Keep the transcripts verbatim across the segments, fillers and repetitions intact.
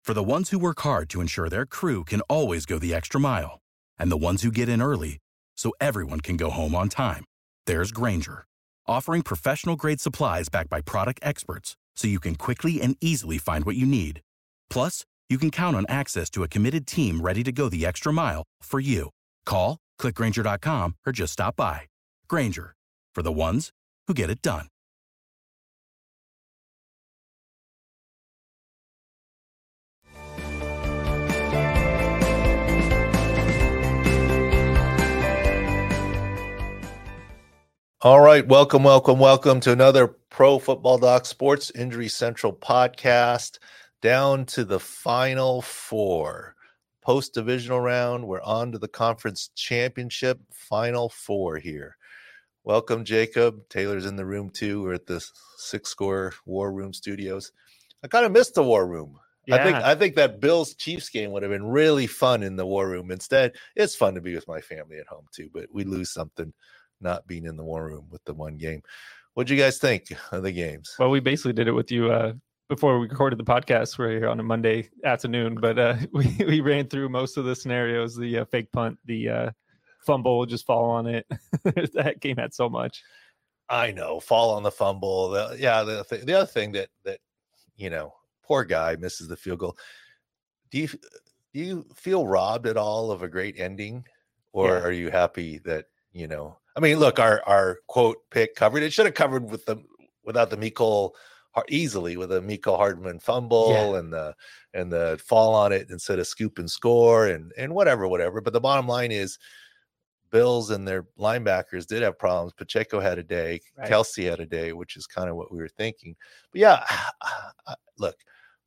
For the ones who work hard to ensure their crew can always go the extra mile, and the ones who get in early so everyone can go home on time, there's Grainger, offering professional-grade supplies backed by product experts so you can quickly and easily find what you need. Plus, you can count on access to a committed team ready to go the extra mile for you. Call, click Grainger dot com, or just stop by. Grainger, for the ones who get it done. All right, welcome, welcome, welcome to another Pro Football Doc Sports Injury Central podcast. Down to the final four. Post-divisional round, we're on to the conference championship final four here. Welcome, Jacob. Taylor's in the room too. We're at the Six Score War Room Studios. I kind of missed the War Room. Yeah. I think I think that Bills Chiefs game would have been really fun in the War Room. Instead, it's fun to be with my family at home too, but we lose something not being in the War Room with the one game. What'd you guys think of the games? Well, we basically did it with you uh, before we recorded the podcast. We're here on a Monday afternoon, but uh, we, we ran through most of the scenarios, the uh, fake punt, the uh, fumble, just fall on it. That game had so much. I know, fall on the fumble. The, yeah, the, th- the other thing that, that, you know, poor guy misses the field goal. Do you, do you feel robbed at all of a great ending? Or yeah. Are you happy that, you know, I mean, look, our, our quote pick covered. It should have covered with the without the Mecole easily with a Mecole Hardman fumble yeah. and the and the fall on it instead of scoop and score and and whatever, whatever. But the bottom line is, Bills and their linebackers did have problems. Pacheco had a day, right. Kelsey had a day, which is kind of what we were thinking. But yeah, look,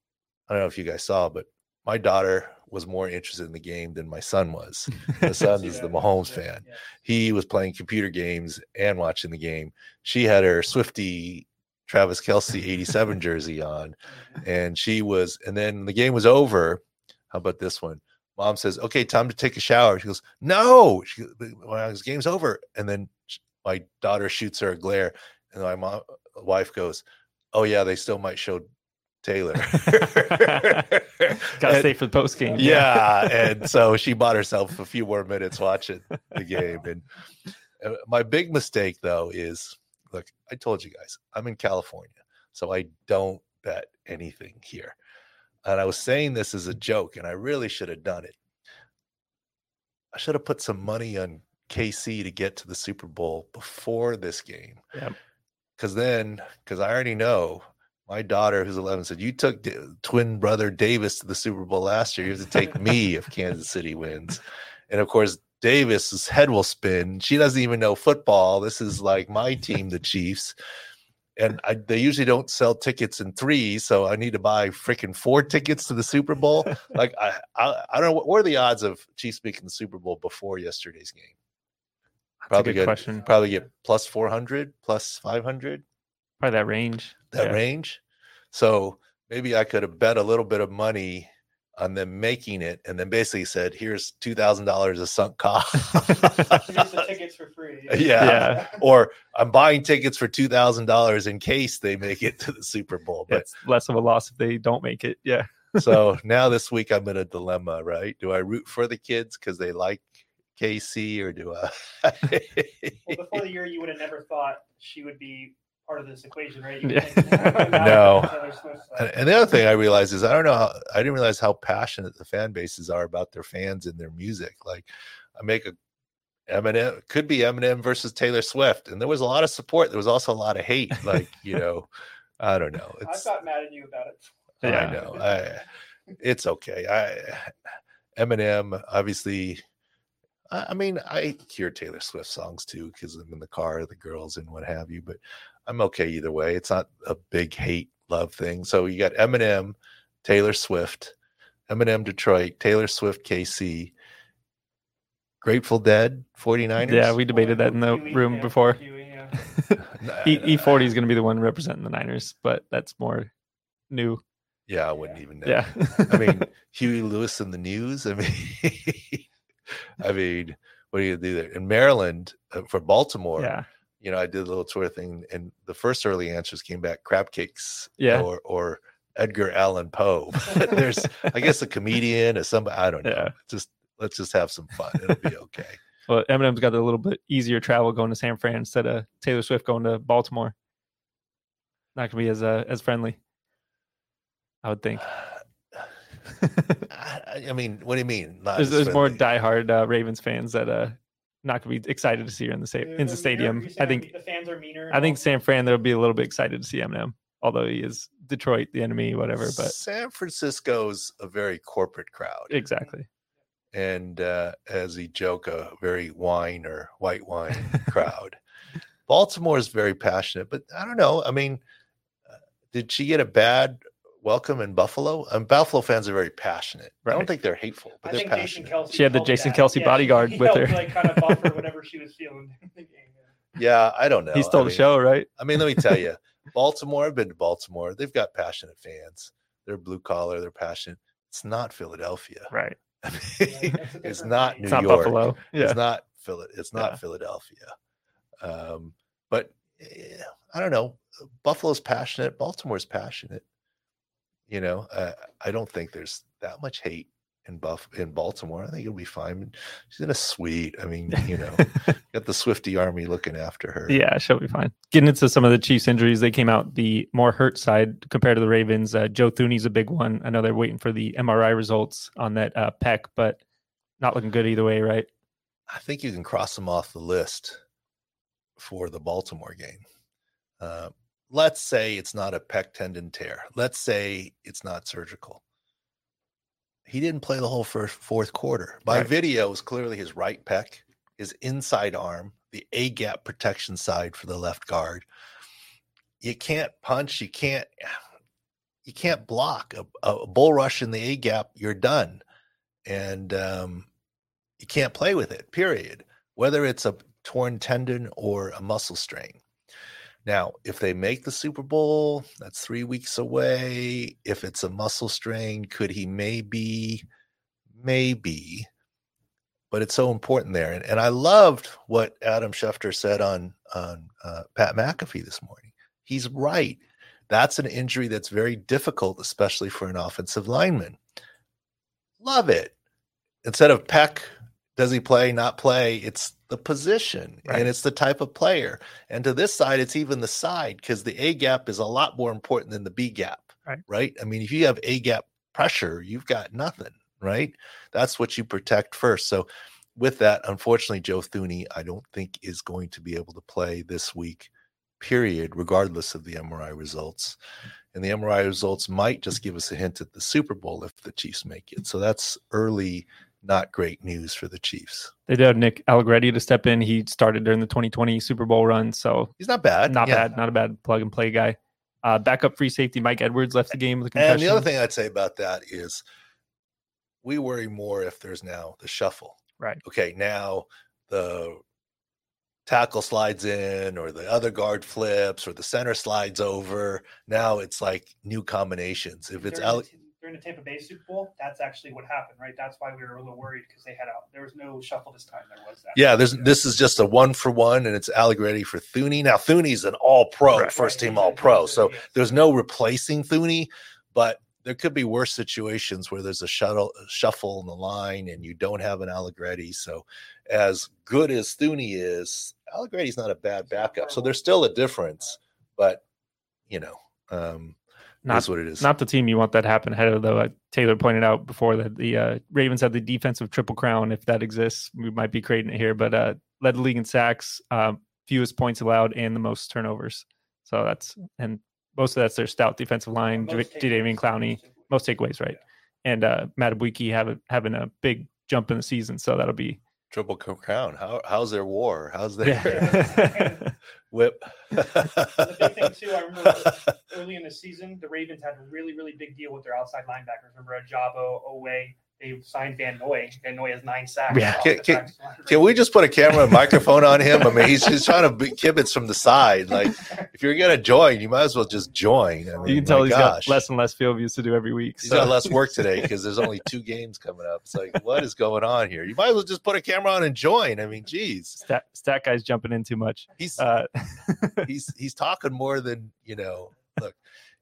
I don't know if you guys saw, but my daughter was more interested in the game than my son was. My son is the Mahomes fan. Yeah. He was playing computer games and watching the game. She had her Swiftie Travis Kelce eighty-seven jersey on, and she was, and then the game was over. How about this one? Mom says, okay, time to take a shower. She goes, no, she, well, this game's over. And then my daughter shoots her a glare, and my mom, wife goes, oh yeah, they still might show Taylor. Gotta stay for the post game. Yeah. And so she bought herself a few more minutes watching the game. And uh, my big mistake, though, is look, I told you guys, I'm in California, so I don't bet anything here. And I was saying this as a joke, and I really should have done it. I should have put some money on K C to get to the Super Bowl before this game. Yeah. Because then, because I already know. My daughter, who's eleven, said, you took D- twin brother Davis to the Super Bowl last year. You have to take me if Kansas City wins. And, of course, Davis's head will spin. She doesn't even know football. This is like my team, the Chiefs. And I, they usually don't sell tickets in threes, so I need to buy freaking four tickets to the Super Bowl. Like, I, I, I don't know. What, what are the odds of Chiefs making the Super Bowl before yesterday's game? That's probably a good get, question. Probably get plus four hundred, plus five hundred. Probably that range. That yeah. range. So maybe I could have bet a little bit of money on them making it, and then basically said, here's two thousand dollars of sunk cost. Here's the tickets for free. Yeah. yeah. Or I'm buying tickets for two thousand dollars in case they make it to the Super Bowl. But it's less of a loss if they don't make it. Yeah. So now this week I'm in a dilemma, right? Do I root for the kids because they like K C, or do I? Well, before the year, you would have never thought she would be part of this equation, right? You yeah. think, no. And, and the other thing I realized is I don't know how I didn't realize how passionate the fan bases are about their fans and their music. Like, I make a Eminem, could be Eminem versus Taylor Swift, and there was a lot of support. There was also a lot of hate. Like, you know, I don't know. It's, I've got mad at you about it. Yeah. I know. I, it's okay. I Eminem, obviously. I mean, I hear Taylor Swift songs too because I'm in the car, the girls and what have you, but I'm okay either way. It's not a big hate love thing. So you got Eminem, Taylor Swift, Eminem Detroit, Taylor Swift K C, Grateful Dead, forty-niners. Yeah, we debated that in the room before. E forty is going to be the one representing the Niners, but that's more new. Yeah, I wouldn't even know. Yeah. I mean, Huey Lewis and the News. I mean, I mean, what do you do there? In Maryland, uh, for Baltimore, yeah. you know, I did a little tour thing, and the first early answers came back crab cakes, yeah. or or Edgar Allan Poe. There's, I guess, a comedian or somebody. I don't know. Yeah. Just let's just have some fun. It'll be okay. Well, Eminem's got a little bit easier travel going to San Fran instead of Taylor Swift going to Baltimore. Not gonna be as uh, as friendly, I would think. I, I mean, what do you mean? Not There's, as there's more friendly? diehard uh, Ravens fans that uh not gonna be excited to see her in the sta- They're- in they're the stadium. meaner? You're I saying think the fans are meaner. I think San Fran they'll be a little bit excited to see Eminem, although he is Detroit, the enemy, whatever. But San Francisco's a very corporate crowd. exactly, and uh, as he joke, a very wine or white wine crowd. Baltimore is very passionate, but I don't know. I mean, uh, did she get a bad welcome in Buffalo? Um, Buffalo fans are very passionate. I don't Right. think they're hateful, but I they're think Jason passionate. Kelsey She had the helped Jason that. Kelsey Yeah, bodyguard he with helped, her. like kind of buffer whatever she was feeling. Yeah, I don't know. he stole I the mean, show, right? I mean, let me tell you, Baltimore. I've been to Baltimore. They've got passionate fans. They're blue collar. They're passionate. It's not Philadelphia. Right. I mean, Yeah, that's a it's different not breed. New It's not York. Buffalo. Yeah. It's not Phil. It's not Yeah. Philadelphia. Um, but eh, I don't know. Buffalo's passionate. Baltimore's passionate. You know, uh, I don't think there's that much hate in Buff in Baltimore. I think it'll be fine. She's in a suite. I mean, you know, got the Swifty Army looking after her. Yeah, she'll be fine. Getting into some of the Chiefs injuries, they came out the more hurt side compared to the Ravens. Uh, Joe Thuney's a big one. I know they're waiting for the M R I results on that uh, pec, but not looking good either way, right? I think you can cross them off the list for the Baltimore game. Uh, let's say it's not a pec tendon tear. Let's say it's not surgical. He didn't play the whole first fourth quarter. By Right. video, it was clearly his right pec, his inside arm, the A gap protection side for the left guard. You can't punch. You can't. You can't block a, a bull rush in the A gap. You're done, and um, you can't play with it. Period. Whether it's a torn tendon or a muscle strain. Now, if they make the Super Bowl, that's three weeks away. If it's a muscle strain, could he maybe, maybe, but it's so important there. And, and I loved what Adam Schefter said on, on uh, Pat McAfee this morning. He's right. That's an injury that's very difficult, especially for an offensive lineman. Love it. Instead of Peck, does he play, not play? It's the position Right. and it's the type of player. And to this side, it's even the side because the A gap is a lot more important than the B gap. Right. Right. I mean, if you have A gap pressure, you've got nothing. Right. That's what you protect first. So with that, unfortunately, Joe Thuney, I don't think is going to be able to play this week, period, regardless of the M R I results. And the M R I results might just give us a hint at the Super Bowl if the Chiefs make it. So that's early, not great news for the Chiefs. They did have Nick Allegretti to step in. He started during the twenty twenty Super Bowl run, so He's not bad. not Yeah. bad, not a bad plug and play guy. Uh, backup free safety Mike Edwards left the game with a concussion. And the other thing I'd say about that is we worry more if there's now the shuffle. Right. Okay, now the tackle slides in or the other guard flips or the center slides over. Now it's like new combinations. If it's during, Ale- the, during the Tampa Bay Super Bowl, that's actually what happened, right? That's why we were a little worried because they had out. There was no shuffle this time. There was that. Yeah, there's this is just a one for one, and it's Allegretti for Thuney. Now Thuney's an all pro, Right. first Right. team all pro. He's a- So yes. there's no replacing Thuney, but there could be worse situations where there's a shuttle a shuffle in the line and you don't have an Allegretti. So as good as Thuney is, Allegretti's not a bad backup. So there's still a difference, but you know, um Not- that's what it is. Not the team you want that to happen ahead of, though. Uh, Taylor pointed out before that the uh, Ravens had the defensive triple crown. If that exists, we might be creating it here, but uh, led the league in sacks, uh, fewest points allowed, and the most turnovers. So that's, and most of that's their stout defensive line, Most Jadeveon takeaways. Clowney, most takeaways, right? And uh, Matabwiki have having a big jump in the season. So that'll be, Triple crown. How how's their war? How's their yeah. whip? The big thing too, I remember early in the season, the Ravens had a really, really big deal with their outside linebackers. Remember Ajabo, Owe, they signed Van Noy. Van Noy has nine sacks. Yeah. off Can- the can- practice line. Can we just put a camera and microphone on him? I mean, he's just trying to be kibitz from the side. Like, if you're gonna join, you might as well just join. I mean, you can tell my he's gosh. got less and less field views to do every week. He's so. got less work today because there's only two games coming up. It's like, what is going on here? You might as well just put a camera on and join. I mean, geez, Stat, stat guy's jumping in too much. he's Uh, he's he's talking more than you know. Look,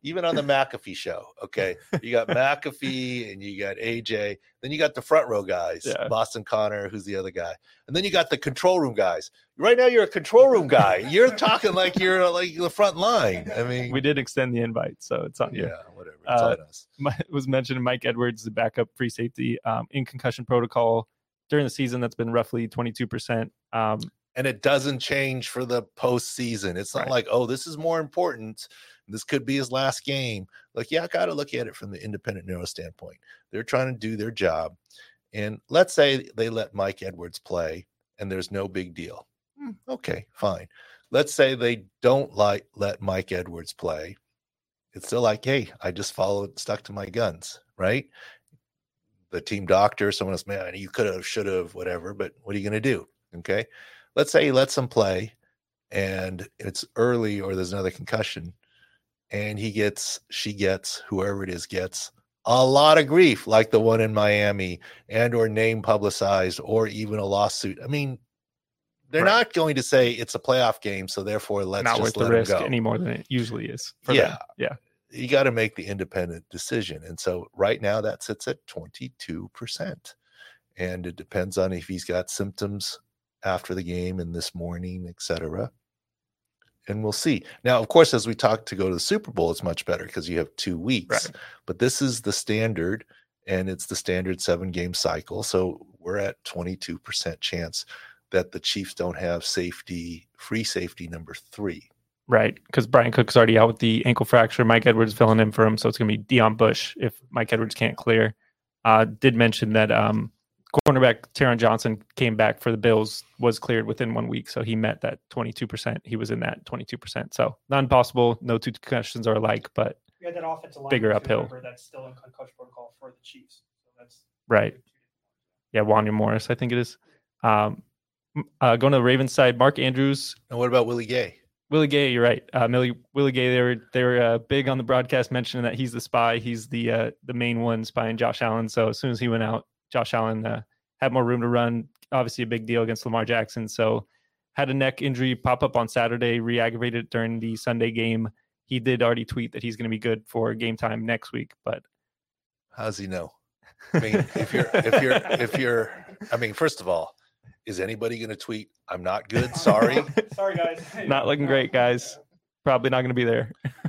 even on the McAfee show. Okay, you got McAfee and you got A J. Then you got the front row guys, Yeah. Boston Connor, who's the other guy, and then you got the control room guys. Right now, you're a control room guy. You're talking like you're like the front line. I mean, We did extend the invite, so it's on you. yeah, whatever. It's Uh, on us. My, was mentioned Mike Edwards, the backup free safety, um, in concussion protocol during the season. That's been roughly twenty-two percent. Um, And it doesn't change for the postseason. It's not Right. like, oh, this is more important. This could be his last game. Like, yeah, I got to look at it from the independent neuro standpoint. They're trying to do their job. And let's say they let Mike Edwards play and there's no big deal. Hmm, okay, fine. Let's say they don't like let Mike Edwards play. It's still like, hey, I just followed, stuck to my guns, right? The team doctor, someone else, man, you could have, should have, whatever, but what are you going to do? Okay. Let's say he lets him play and it's early or there's another concussion and he gets, she gets, whoever it is gets a lot of grief like the one in Miami and or name publicized or even a lawsuit. I mean, they're Right. not going to say it's a playoff game, so therefore let's not worth just the let him risk go. any more than it usually is. For Yeah. them. Yeah. You got to make the independent decision. And so right now that sits at twenty-two percent. And it depends on if he's got symptoms after the game and this morning, et cetera. And we'll see. Now, of course, as we talk to go to the Super Bowl, it's much better because you have two weeks. Right. But this is the standard, and it's the standard seven-game cycle. So we're at twenty-two percent chance that the Chiefs don't have safety, free safety number three. Right. Because Brian Cook's already out with the ankle fracture. Mike Edwards filling in for him. So it's going to be Deion Bush if Mike Edwards can't clear. Uh, did mention that um, cornerback Taron Johnson came back for the Bills, was cleared within one week. So he met that twenty-two percent. He was in that twenty-two percent. So not impossible. No two concussions are alike, but We had that offensive line Bigger too, uphill. remember, that's still in concussion protocol for the Chiefs. So that's right. Yeah, Wanya Morris, I think it is. Um, uh, going to the Ravens side, Mark Andrews, And what about Willie Gay? Willie Gay, you're right. Uh, Millie, Willie Gay, they were they were uh, big on the broadcast mentioning that he's the spy. He's the uh, the main one spying Josh Allen. So as soon as he went out, Josh Allen uh, had more room to run. Obviously a big deal against Lamar Jackson. So had a neck injury pop up on Saturday, re-aggravated during the Sunday game. He did already tweet that he's going to be good for game time next week. But How does he know? I mean, if you're, if you're, if you're, I mean, first of all, is anybody going to tweet, I'm not good, sorry? Sorry, guys. not looking great, guys. Probably not going to be there.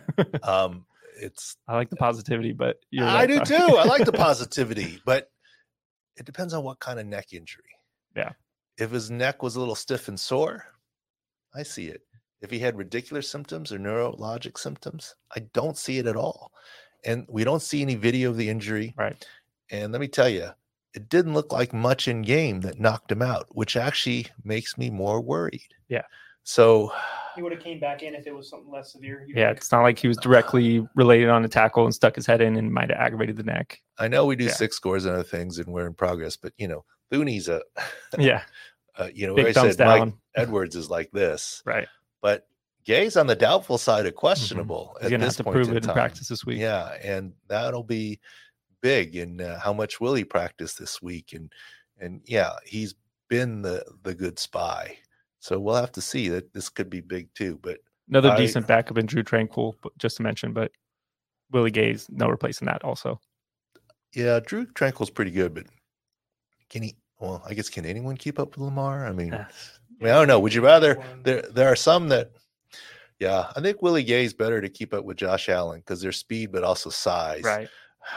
Um, it's, I like the positivity, but you're I right, do Tommy. too. I like the positivity, but it depends on what kind of neck injury. Yeah. If his neck was a little stiff and sore, I see it. If he had radicular symptoms or neurologic symptoms, I don't see it at all. And we don't see any video of the injury. Right. And let me tell you, it didn't look like much in game that knocked him out, which actually makes me more worried. Yeah. So He would have came back in if it was something less severe. He Yeah, would've- it's not like he was directly related on a tackle and stuck his head in and might have aggravated the neck. I know we do Yeah. six scores and other things and we're in progress, but you know, Thuney's a, Yeah, uh, you know, big I thumbs said Mike down. Edwards is like this, Right. but Gay's on the doubtful side of questionable He's at gonna have this to point prove in it in time. practice this week. Yeah, and that'll be big. And uh, how much will he practice this week? And and yeah, he's been the the good spy. So we'll have to see. That this could be big too. But Another I- decent backup in Drew Tranquil, but- just to mention, but Willie Gay's no replacing that also. yeah, Drew Tranquil's pretty good. But can he? Well, I guess can anyone keep up with Lamar? I mean, I, mean, I don't know. Would you rather? There there are some that. Yeah, I think Willie Gay's better to keep up with Josh Allen because their speed, but also size. Right.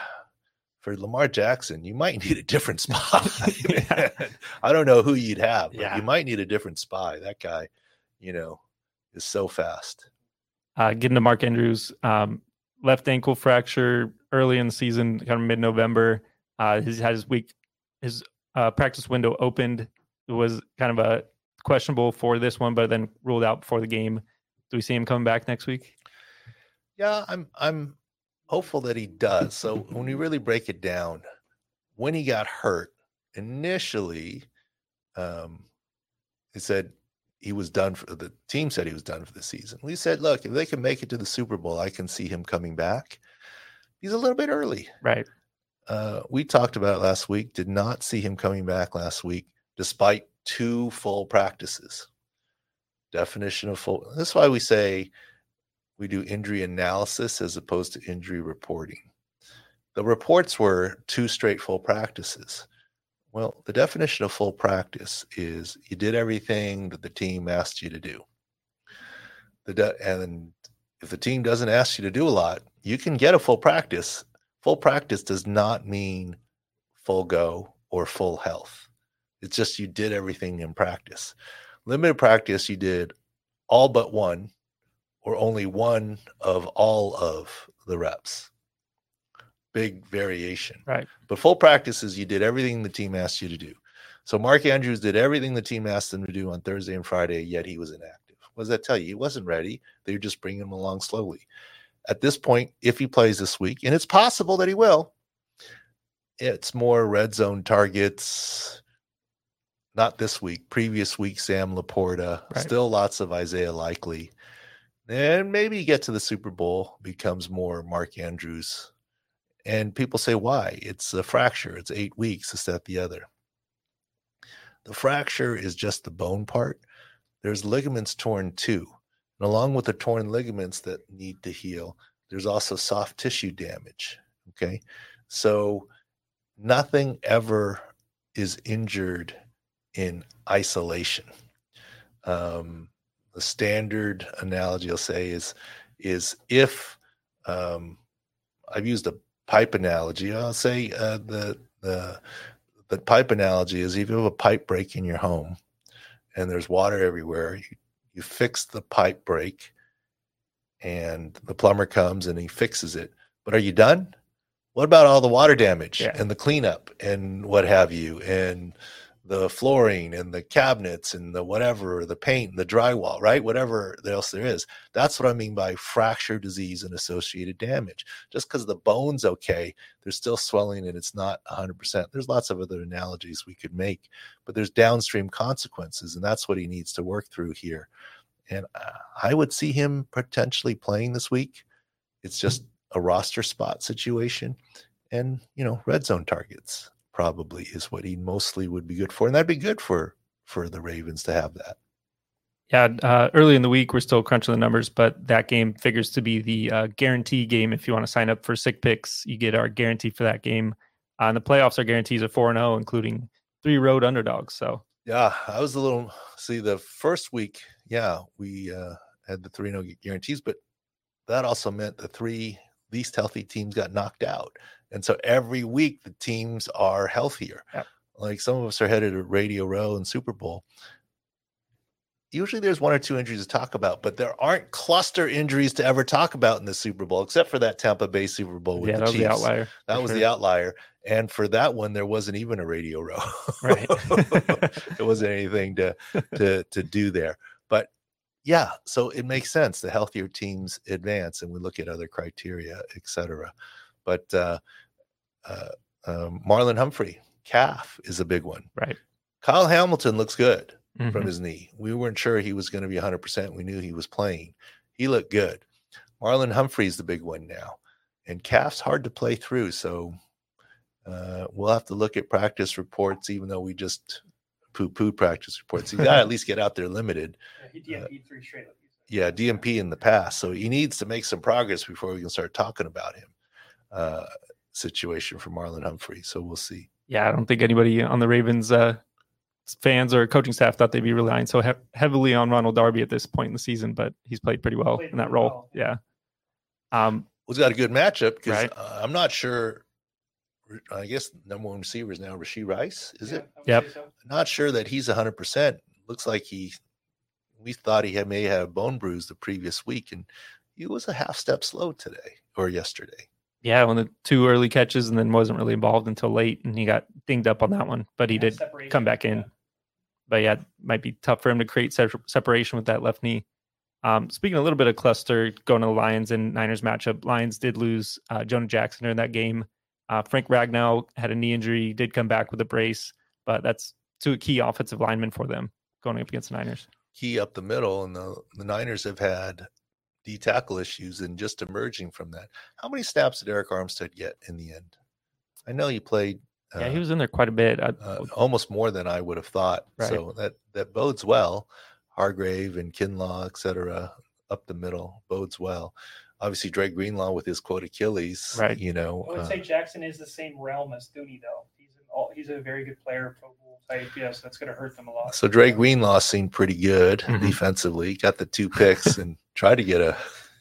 For Lamar Jackson, you might need a different spy. Yeah. I don't know who you'd have, but Yeah. you might need a different spy. That guy, you know, is so fast. Uh, getting to Mark Andrews, um, left ankle fracture early in the season, kind of mid-November. Uh, he's had his week, his uh, practice window opened. It was kind of a questionable for this one, but then ruled out before the game. Do we see him coming back next week? Yeah, I'm I'm hopeful that he does. So when we really break it down, when he got hurt, initially, um, he said he was done for the team said he was done for the season. We said, look, if they can make it to the Super Bowl, I can see him coming back. He's a little bit early. Right. Uh, we talked about it last week, did not see him coming back last week, despite two full practices. Definition of full. That's why we say we do injury analysis as opposed to injury reporting. The reports were two straight full practices. Well, the definition of full practice is you did everything that the team asked you to do. The de- and if the team doesn't ask you to do a lot, you can get a full practice. Full practice does not mean full go or full health. It's just you did everything in practice. Limited practice, you did all but one or only one of all of the reps. Big variation. Right. But full practice is you did everything the team asked you to do. So Mark Andrews did everything the team asked him to do on Thursday and Friday, yet he was inactive. What does that tell you? He wasn't ready. They were just bringing him along slowly. At this point, if he plays this week, and it's possible that he will, it's more red zone targets. Not this week. Previous week, Sam Laporta. Right. Still lots of Isaiah Likely. And maybe you get to the Super Bowl, becomes more Mark Andrews. And people say, why? It's a fracture. It's eight weeks, this, that, the other. The fracture is just the bone part. There's ligaments torn too. And along with the torn ligaments that need to heal, there's also soft tissue damage. Okay. So nothing ever is injured in isolation. Um, the standard analogy I'll say is, is if um, I've used a pipe analogy, I'll say uh, the, the, the pipe analogy is if you have a pipe break in your home and there's water everywhere, you, you fix the pipe break and the plumber comes and he fixes it. But are you done? What about all the water damage yeah. and the cleanup and what have you, and the flooring and the cabinets and the whatever, the paint and the drywall, right? Whatever else there is. That's what I mean by fracture, disease, and associated damage. Just because the bone's okay, there's still swelling and it's not one hundred percent. There's lots of other analogies we could make, but there's downstream consequences, and that's what he needs to work through here. And I would see him potentially playing this week. It's just a roster spot situation, and, you know, red zone targets probably is what he mostly would be good for. And that'd be good for, for the Ravens to have that. Yeah. Uh, early in the week, we're still crunching the numbers, but that game figures to be the uh, guarantee game. If you want to sign up for Sick Picks, you get our guarantee for that game. Uh, and the playoffs, our guarantees are four and oh, including three road underdogs. So yeah, I was a little, see the first week. Yeah. We uh, had the three and oh guarantees, but that also meant the three least healthy teams got knocked out. And so every week the teams are healthier. Yep. Like some of us are headed to Radio Row and Super Bowl. Usually there's one or two injuries to talk about, but there aren't cluster injuries to ever talk about in the Super Bowl, except for that Tampa Bay Super Bowl with yeah, the that was Chiefs. the outlier. That was sure. the outlier. And for that one, there wasn't even a Radio Row. Right. There wasn't anything to, to, to do there. But yeah, so it makes sense. The healthier teams advance, and we look at other criteria, et cetera. But uh, uh, um, Marlon Humphrey, calf is a big one. Right. Kyle Hamilton looks good Mm-hmm. from his knee. We weren't sure he was going to be one hundred percent. We knew he was playing. He looked good. Marlon Humphrey's the big one now. And calf's hard to play through, so uh, we'll have to look at practice reports, even though we just poo-pooed practice reports. You got to at least get out there limited. Yeah, he D M P'd three straight. Like Yeah, D M P in the past. So he needs to make some progress before we can start talking about him. Uh, situation for Marlon Humphrey. So we'll see. Yeah, I don't think anybody on the Ravens uh, fans or coaching staff thought they'd be relying so he- heavily on Ronald Darby at this point in the season, but he's played pretty well Played in that really role. well. Yeah. Um, Well, he's got a good matchup because Right. uh, I'm not sure. I guess number one receiver is now Rashee Rice. Is Yeah, it? I would Yep. say so. Not sure that he's one hundred percent. Looks like he, we thought he had may have a bone bruise the previous week, and he was a half step slow today or yesterday. yeah, one of the two early catches and then wasn't really involved until late, and he got dinged up on that one, but he Yeah, did separation, come back in. yeah. But yeah, it might be tough for him to create se- separation with that left knee. Um, speaking a little bit of cluster, going to the Lions and Niners matchup, Lions did lose uh, Jonah Jackson during that game. Uh, Frank Ragnow had a knee injury, did come back with a brace, but that's two key offensive linemen for them going up against the Niners. Key up the middle, and the, the Niners have had D tackle issues and just emerging from that. How many snaps did Eric Armstead get in the end? I know he played. Uh, Yeah, he was in there quite a bit. I, uh, almost more than I would have thought. Right. So that, that bodes well. Hargrave and Kinlaw, et cetera, up the middle bodes well. Obviously, Dre Greenlaw with his quote Achilles, right? You know, I would uh, say Jackson is the same realm as Thuney, though. He's an all, he's a very good player, Pro Bowl type. Yes, so that's going to hurt them a lot. So Dre Greenlaw seemed pretty good mm-hmm. defensively. Got the two picks and tried to get a.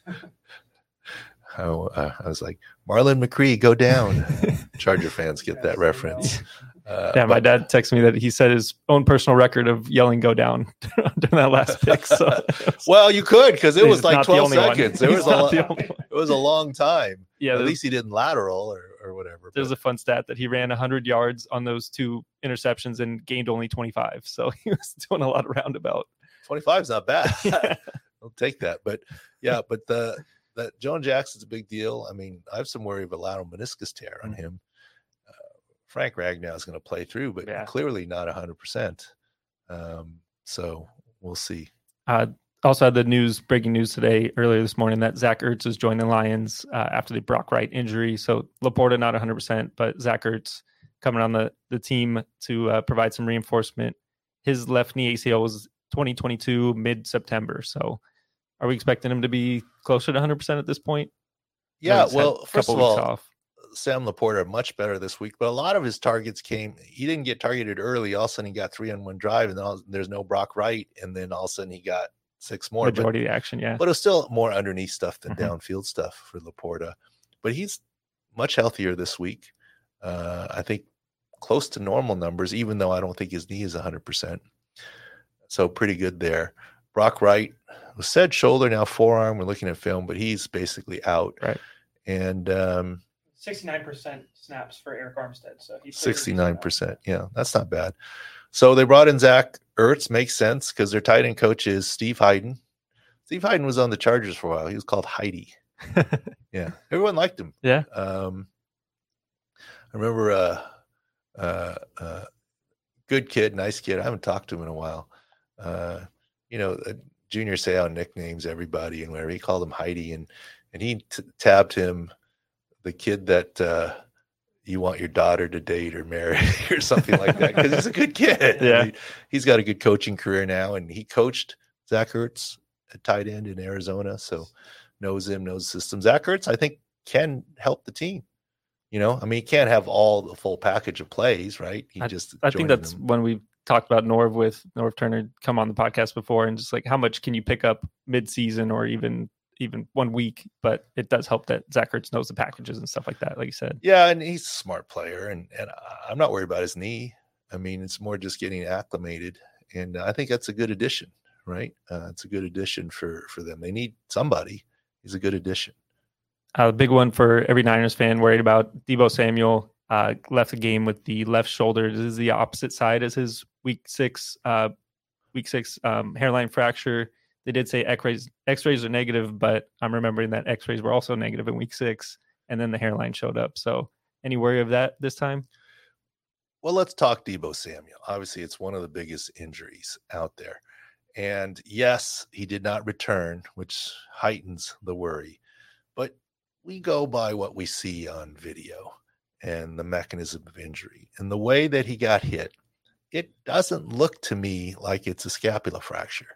Oh, uh, I was like, Marlon McCree, go down. Charger fans get that reference. Uh, yeah, but, my dad texted me that he set his own personal record of yelling "go down" during that last pick. So well, you could because it was like twelve the seconds. It was a lo- it was a long time. Yeah, at least he didn't lateral or, or whatever. There's but. a fun stat that he ran one hundred yards on those two interceptions and gained only twenty-five. So he was doing a lot of roundabout. twenty-five is not bad. Yeah. I'll take that. But yeah, but the that Jonah Jackson's a big deal. I mean, I have some worry of a lateral meniscus tear on mm-hmm. him. Frank Ragnow is going to play through, but yeah. clearly not one hundred percent. Um, so we'll see. Uh, also had the news, breaking news today, earlier this morning, that Zach Ertz is joining the Lions uh, after the Brock Wright injury. So Laporta not one hundred percent, but Zach Ertz coming on the, the team to uh, provide some reinforcement. His left knee A C L was twenty twenty-two, mid-September. So are we expecting him to be closer to one hundred percent at this point? Yeah, well, first of all, off? Sam Laporta much better this week, but a lot of his targets came. He didn't get targeted early. All of a sudden, he got three on one drive, and then all, there's no Brock Wright, and then all of a sudden he got six more. Majority but, of the action, yeah. But it was still more underneath stuff than mm-hmm. downfield stuff for Laporta. But he's much healthier this week. Uh, I think close to normal numbers, even though I don't think his knee is one hundred percent. So pretty good there. Brock Wright was said shoulder, now forearm. We're looking at film, but he's basically out. Right. And um, sixty-nine percent snaps for Eric Armstead. So he's sixty-nine percent. Yeah, that's not bad. So they brought in Zach Ertz. Makes sense because their tight end coach is Steve Hyden. Steve Hyden was on the Chargers for a while. He was called Heidi. Yeah, everyone liked him. Yeah. Um, I remember uh, uh, uh, good kid, nice kid. I haven't talked to him in a while. Uh, you know, uh, Junior Seau nicknames everybody and whatever. He called him Heidi, and and he t- tabbed him the kid that uh, you want your daughter to date or marry or something like that because he's a good kid. Yeah, I mean, he's got a good coaching career now, and he coached Zach Ertz at tight end in Arizona, so knows him, knows the system. Zach Ertz, I think, can help the team. You know, I mean, he can't have all the full package of plays, right? He I, just I think that's them. When we talked about Norv with Norv Turner come on the podcast before, and just like how much can you pick up mid-season or even even one week, but it does help that Zach Ertz knows the packages and stuff like that, like you said. Yeah, and he's a smart player, and and I'm not worried about his knee. I mean, it's more just getting acclimated, and I think that's a good addition, right? Uh, it's a good addition for for them. They need somebody. He's a good addition. A uh, big one for every Niners fan worried about Deebo Samuel. Uh, left the game with the left shoulder. This is the opposite side as his week six, uh, week six um, hairline fracture. They did say X-rays, X-rays are negative, but I'm remembering that X-rays were also negative in week six, and then the hairline showed up. So, any worry of that this time? Well, let's talk Deebo Samuel. Obviously, it's one of the biggest injuries out there, and yes, he did not return, which heightens the worry. But we go by what we see on video and the mechanism of injury and the way that he got hit. It doesn't look to me like it's a scapula fracture.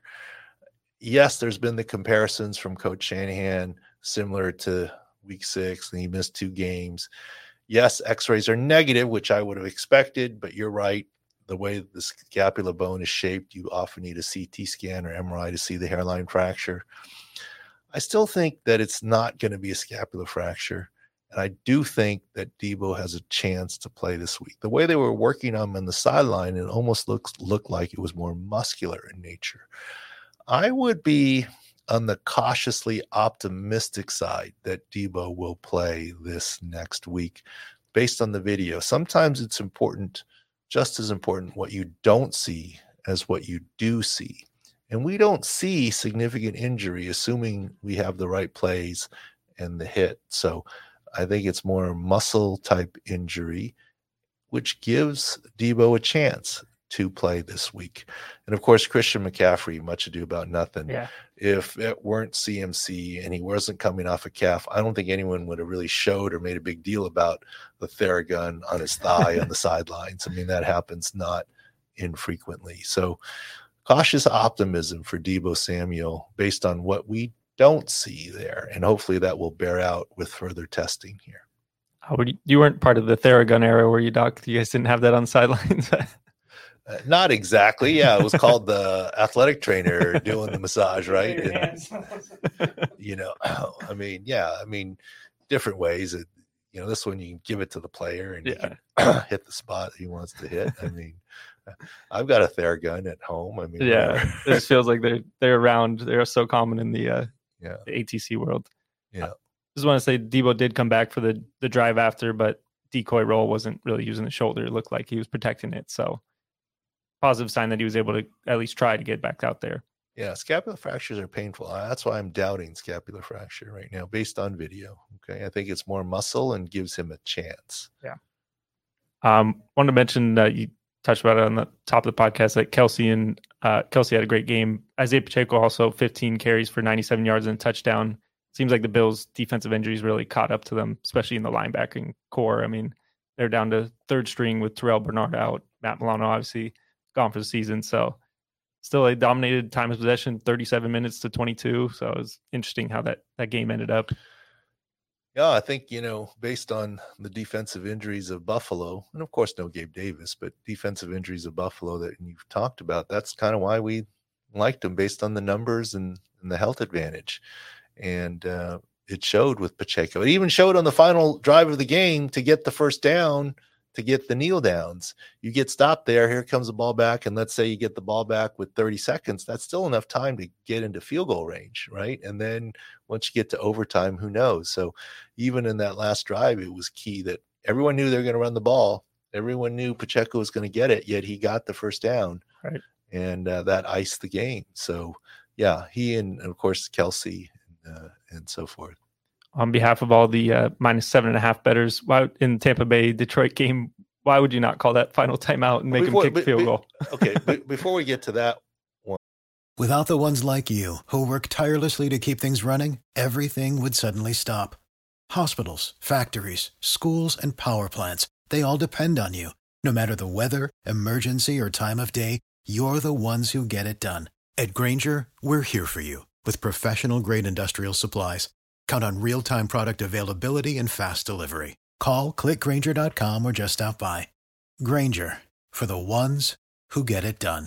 Yes, there's been the comparisons from Coach Shanahan, similar to week six, and he missed two games. Yes, X-rays are negative, which I would have expected, but you're right. The way the scapula bone is shaped, you often need a C T scan or M R I to see the hairline fracture. I still think that it's not going to be a scapular fracture. And I do think that Deebo has a chance to play this week. The way they were working on him on the sideline, it almost looks looked like it was more muscular in nature. I would be on the cautiously optimistic side that Deebo will play this next week based on the video. Sometimes it's important, just as important, what you don't see as what you do see. And we don't see significant injury, assuming we have the right plays and the hit. So I think it's more muscle type injury, which gives Deebo a chance to play this week. And of course, Christian McCaffrey, much ado about nothing. Yeah. If it weren't C M C and he wasn't coming off a calf, I don't think anyone would have really showed or made a big deal about the Theragun on his thigh on the sidelines. I mean, that happens not infrequently. So cautious optimism for Deebo Samuel based on what we don't see there. And hopefully that will bear out with further testing here. How would you, you weren't part of the Theragun era where you doc, you guys didn't have that on sidelines? Uh, not exactly. Yeah, it was called the athletic trainer doing the massage, right? And, you know, I mean, yeah, I mean, different ways. It, you know, this one you can give it to the player and yeah. can hit the spot he wants to hit. I mean, I've got a Theragun at home. I mean, yeah, it just feels like they're they're around. They're so common in the uh, yeah the A T C world. Yeah, I just want to say Debo did come back for the the drive after, but decoy roll wasn't really using the shoulder. It looked like he was protecting it. So positive sign that he was able to at least try to get back out there. Yeah, scapular fractures are painful. That's why I'm doubting scapular fracture right now based on video. Okay, I think it's more muscle and gives him a chance. Yeah. Um, wanted to mention that you touched about it on the top of the podcast that Kelsey and uh, Kelsey had a great game. Isaiah Pacheco also fifteen carries for ninety-seven yards and a touchdown. Seems like the Bills' defensive injuries really caught up to them, especially in the linebacking core. I mean, they're down to third string with Terrell Bernard out. Matt Milano obviously gone for the season. So still a dominated time of possession, thirty-seven minutes to twenty-two. So it was interesting how that, that game ended up. Yeah, I think, you know, based on the defensive injuries of Buffalo, and of course no Gabe Davis, but defensive injuries of Buffalo that you've talked about, that's kind of why we liked them based on the numbers and, and the health advantage. And uh, it showed with Pacheco. It even showed on the final drive of the game to get the first down, to get the kneel downs. You get stopped there, here comes the ball back, and let's say you get the ball back with thirty seconds. That's still enough time to get into field goal range, right? And then once you get to overtime, who knows? So even in that last drive, it was key that everyone knew they were going to run the ball. Everyone knew Pacheco was going to get it, yet he got the first down. Right. And uh, that iced the game. So, yeah, he and, of course, Kelsey and, uh, and so forth. On behalf of all the uh, minus seven and a half bettors, why in Tampa Bay Detroit game, why would you not call that final timeout and make before, him kick be, field be, goal? Okay, but before we get to that one. Without the ones like you who work tirelessly to keep things running, everything would suddenly stop. Hospitals, factories, schools, and power plants, they all depend on you. No matter the weather, emergency, or time of day, you're the ones who get it done. At Grainger, we're here for you with professional-grade industrial supplies. Count on real-time product availability and fast delivery. Call, click Grainger dot com, or just stop by. Grainger, for the ones who get it done.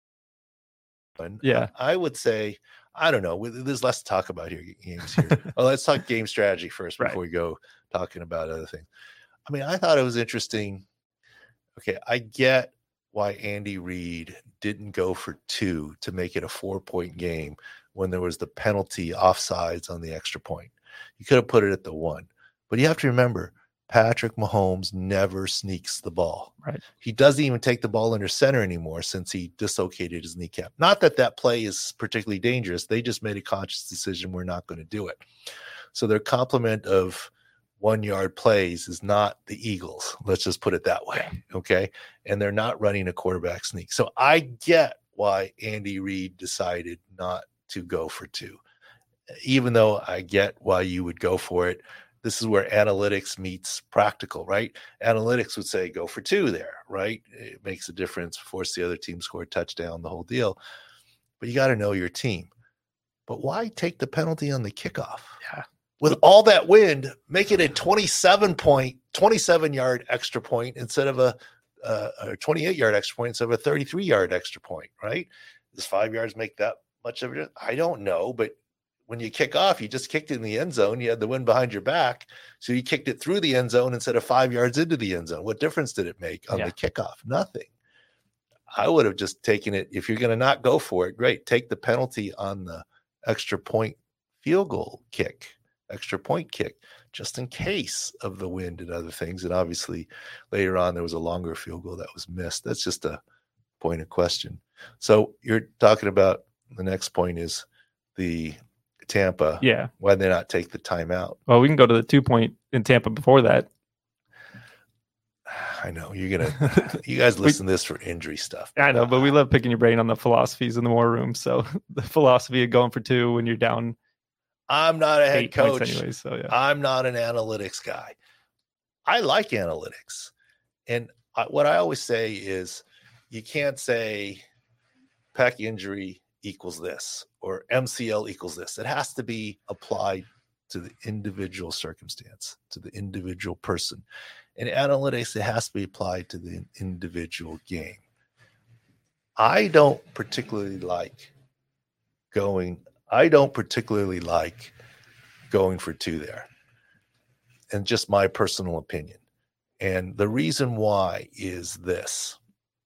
Yeah. I would say, I don't know, there's less to talk about here, games here. Well, let's talk game strategy first before Right. we go talking about other things. I mean, I thought it was interesting. Okay, I get why Andy Reid didn't go for two to make it a four-point game when there was the penalty offsides on the extra point. You could have put it at the one. But you have to remember, Patrick Mahomes never sneaks the ball. Right. He doesn't even take the ball under center anymore since he dislocated his kneecap. Not that that play is particularly dangerous. They just made a conscious decision, we're not going to do it. So their complement of one-yard plays is not the Eagles. Let's just put it that way, okay? And they're not running a quarterback sneak. So I get why Andy Reid decided not to go for two, even though I get why you would go for it. This is where analytics meets practical, right? Analytics would say go for two there, right? It makes a difference, force the other team score a touchdown, the whole deal. But you got to know your team. But why take the penalty on the kickoff? Yeah. With all that wind, make it a twenty-seven point, twenty-seven yard extra point instead of a, uh, a twenty-eight yard extra point instead of a thirty-three yard extra point, right? Does five yards make that much of it? I don't know, but when you kick off, you just kicked it in the end zone. You had the wind behind your back. So you kicked it through the end zone instead of five yards into the end zone. What difference did it make on Yeah. the kickoff? Nothing. I would have just taken it. If you're going to not go for it, great. Take the penalty on the extra point field goal kick, extra point kick, just in case of the wind and other things. And obviously later on, there was a longer field goal that was missed. That's just a point of question. So you're talking about the next point is the Tampa. Yeah. Why did they not take the timeout? Well, we can go to the two point in Tampa before that. I know you're gonna. You guys listen to this for injury stuff. I know, but we love picking your brain on the philosophies in the war room. So the philosophy of going for two when you're down. I'm not a head eight points coach. Anyways, so yeah. I'm not an analytics guy. I like analytics, and I, what I always say is, you can't say pec injury equals this, or M C L equals this. It has to be applied to the individual circumstance, to the individual person. In analytics, it has to be applied to the individual game. I don't particularly like going, I don't particularly like going for two there. And just my personal opinion. And the reason why is this.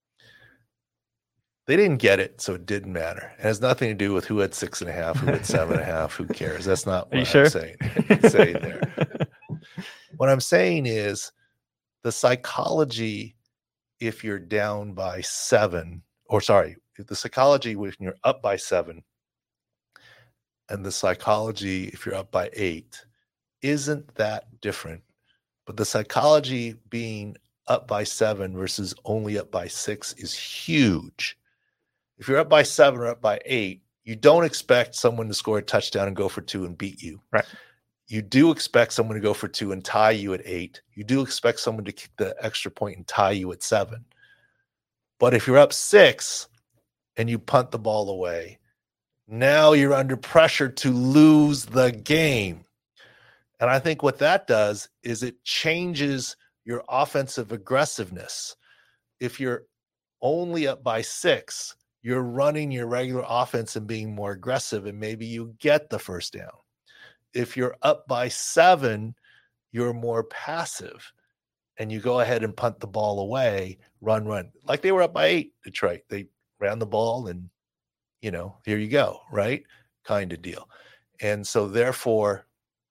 They didn't get it, so it didn't matter. It has nothing to do with who had six and a half, who had seven and a half, who cares? That's not what Are you I'm sure? saying, saying there. What I'm saying is the psychology, if you're down by seven, or sorry, the psychology when you're up by seven, and the psychology if you're up by eight, isn't that different. But the psychology being up by seven versus only up by six is huge. If you're up by seven or up by eight, you don't expect someone to score a touchdown and go for two and beat you. Right. You do expect someone to go for two and tie you at eight. You do expect someone to kick the extra point and tie you at seven. But if you're up six and you punt the ball away, now you're under pressure to lose the game. And I think what that does is it changes your offensive aggressiveness. If you're only up by six, you're running your regular offense and being more aggressive, and maybe you get the first down. If you're up by seven, you're more passive, and you go ahead and punt the ball away, run, run. Like they were up by eight, Detroit. They ran the ball and, you know, here you go, right? Kind of deal. And so therefore,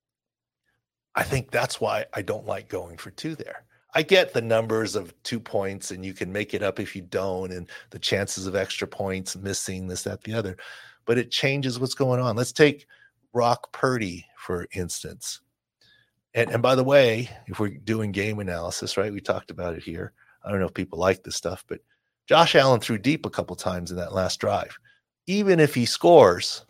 I think that's why I don't like going for two there. I get the numbers of two points and you can make it up if you don't, and the chances of extra points missing this, that, the other, but it changes what's going on. Let's take Brock Purdy, for instance. And, and by the way, if we're doing game analysis, right, we talked about it here. I don't know if people like this stuff, but Josh Allen threw deep a couple times in that last drive. Even if he scores,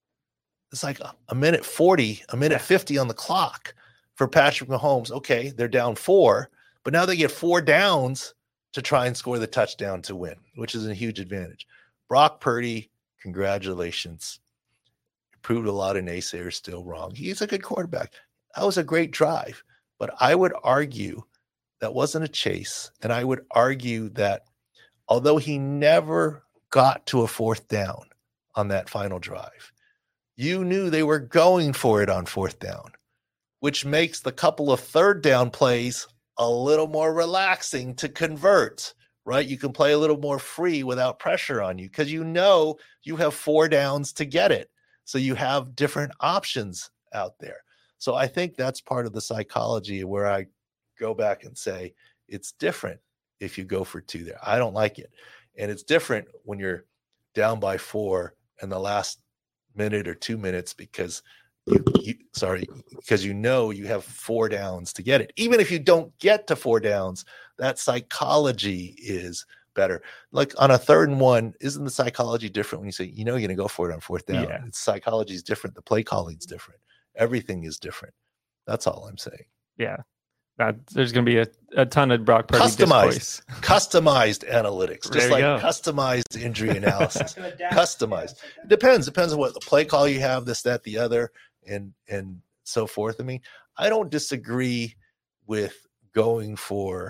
it's like a, a minute forty, a minute fifty on the clock for Patrick Mahomes. Okay, they're down four, but now they get four downs to try and score the touchdown to win, which is a huge advantage. Brock Purdy, congratulations. You proved a lot of naysayers still wrong. He's a good quarterback. That was a great drive, but I would argue that wasn't a chase, and I would argue that although he never got to a fourth down on that final drive, you knew they were going for it on fourth down, which makes the couple of third down plays a little more relaxing to convert, right? You can play a little more free without pressure on you because you know you have four downs to get it. So you have different options out there. So I think that's part of the psychology where I go back and say it's different if you go for two there. I don't like it. And it's different when you're down by four in the last minute or two minutes because you, you sorry, because you know you have four downs to get it. Even if you don't get to four downs, that psychology is better. Like on a third and one, isn't the psychology different when you say, you know, you're going to go for it on fourth down? Yeah. It's psychology is different. The play calling is different. Everything is different. That's all I'm saying. Yeah. Uh, there's going to be a, a ton of Brock Purdy Customized, discourse. customized analytics, just There you like go. customized injury analysis. Gonna adapt. Customized. It depends. Depends on what the play call you have, this, that, the other, and and so forth. I mean, I don't disagree with going for